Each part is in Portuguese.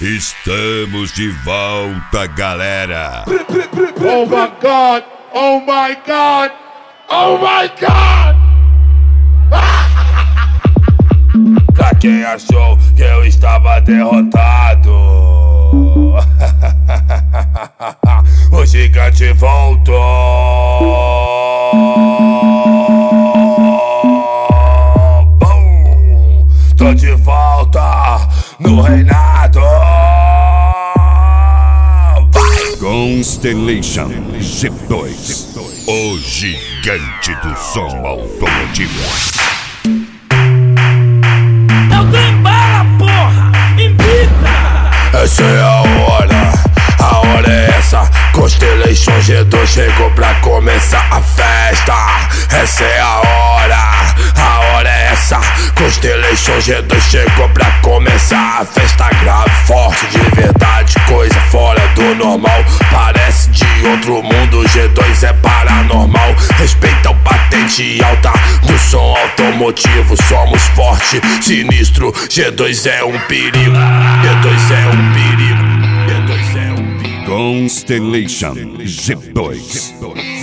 Estamos de volta, galera. Oh my God! Oh my God! Oh my God! Pra quem achou que eu estava derrotado, o gigante voltou. Bum! Tô de volta no reinado. Constellation G2, o gigante do som automotivo. É o trem bala, porra! Invita! Essa é a hora é essa. Constellation G2 chegou pra começar a festa. Essa é a hora é essa. Constellation G2 chegou pra começar a festa. Grave, forte, de verdade, coisa fora do normal. Parece de outro mundo, G2 é paranormal. Respeita o patente alta do som automotivo. Somos forte, sinistro, G2 é um perigo. G2 é um perigo. G2 é um perigo. Constellation G2.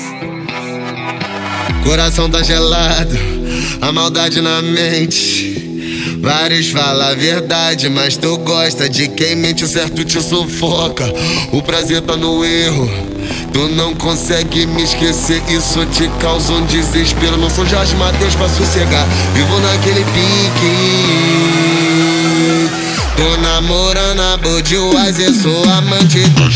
Coração tá gelado, a maldade na mente. Vários falam a verdade, mas tu gosta de quem mente, o certo te sufoca. O prazer tá no erro, tu não consegue me esquecer. Isso te causa um desespero. Não sou Jorge Mateus pra sossegar, vivo naquele pique. Tô namorando a Budweiser, sou amante dos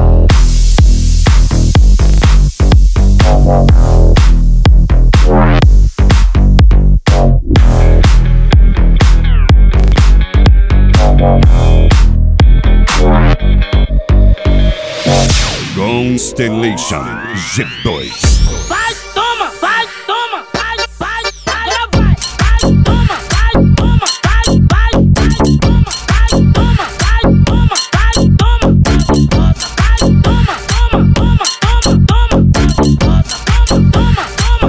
Constellation G2. Vai, toma, vai, toma, vai, agora vai, toma, vai, toma, vai, toma, vai, toma, vai, toma, vai, toma, gostosa, vai, toma, toma, gostosa, toma,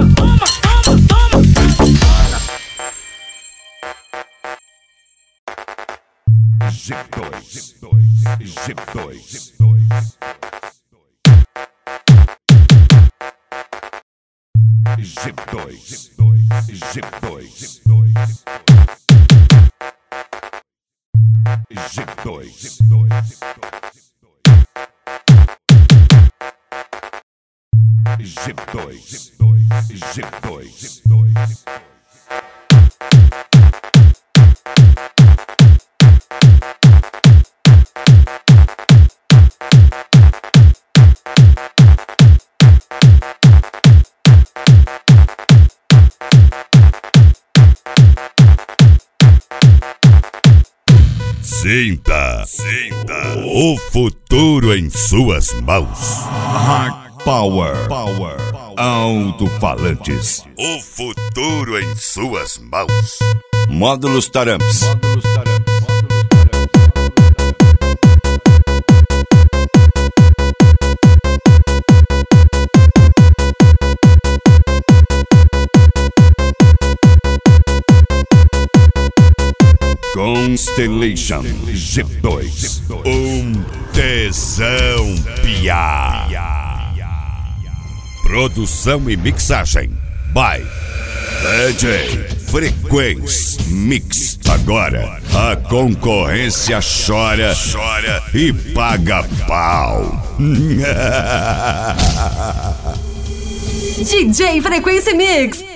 Sinta o futuro em suas mãos. Hard Power Alto-falantes. O futuro em suas mãos. Módulos Taramps. Constellation G2, tesão piá. Produção e mixagem by DJ Frequência Mix. Agora a concorrência chora e paga pau. DJ Frequência Mix.